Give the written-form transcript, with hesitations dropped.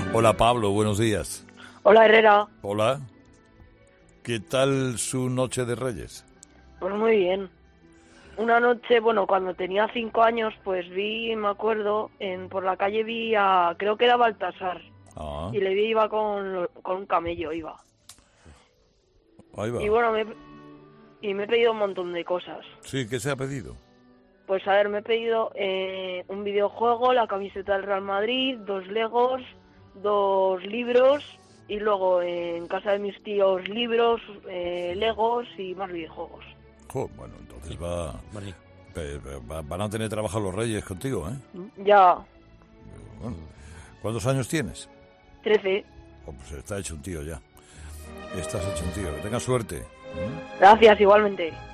Hola Pablo, buenos días. Hola Herrera. Hola. ¿Qué tal su noche de Reyes? Pues muy bien. Una noche, bueno, cuando tenía 5 años, pues me acuerdo, por la calle creo que era Baltasar. Ah, Y le iba con un camello, iba. ahí va. Y bueno, me he pedido un montón de cosas. Sí, ¿qué se ha pedido? Pues a ver, me he pedido un videojuego, la camiseta del Real Madrid, 2 Legos, 2 libros y luego en casa de mis tíos libros, Legos y más videojuegos. Bueno, entonces Vale. van a tener trabajo los Reyes contigo, ¿eh? Ya, Bueno, ¿cuántos años tienes? 13. Pues está hecho un tío ya. Estás hecho un tío. Que tengas suerte. Gracias, igualmente.